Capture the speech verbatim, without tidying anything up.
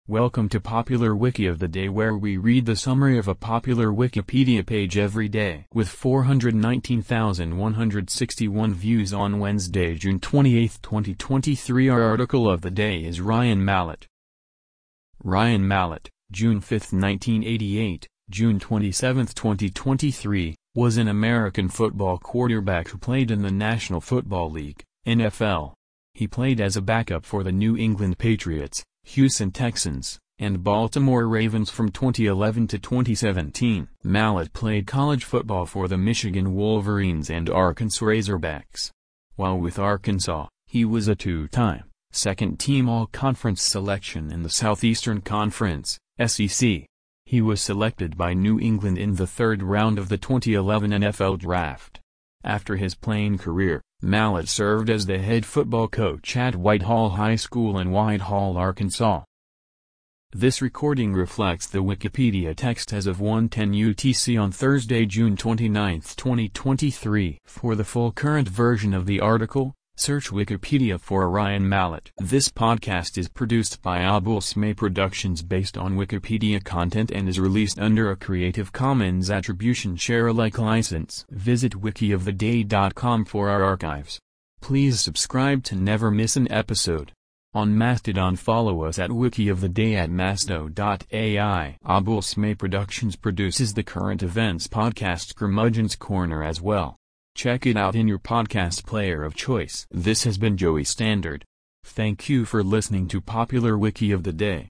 Welcome to Popular Wiki of the Day, where we read the summary of a popular Wikipedia page every day. With four hundred nineteen thousand one hundred sixty-one views on Wednesday, June twenty-eighth, twenty twenty-three, our article of the day is Ryan Mallett. Ryan Mallett, June fifth, nineteen eighty-eight, June twenty-seventh, twenty twenty-three, was an American football quarterback who played in the National Football League, N F L. He played as a backup for the New England Patriots, Houston Texans, and Baltimore Ravens from twenty eleven to twenty seventeen. Mallett played college football for the Michigan Wolverines and Arkansas Razorbacks. While with Arkansas, he was a two-time, second-team All-Conference selection in the Southeastern Conference, S E C. He was selected by New England in the third round of the twenty eleven N F L Draft. After his playing career, Mallett served as the head football coach at Whitehall High School in Whitehall, Arkansas. This recording reflects the Wikipedia text as of one ten U T C on Thursday, June twenty-ninth, twenty twenty-three. For the full current version of the article, search Wikipedia for Ryan Mallett. This podcast is produced by Abul Smay Productions based on Wikipedia content and is released under a Creative Commons Attribution Share-alike license. Visit wiki of the day dot com for our archives. Please subscribe to never miss an episode. On Mastodon, follow us at wikioftheday at masto dot A I. Abul Smay Productions produces the current events podcast Curmudgeon's Corner as well. Check it out in your podcast player of choice. This has been Joey Standard. Thank you for listening to Popular Wiki of the Day.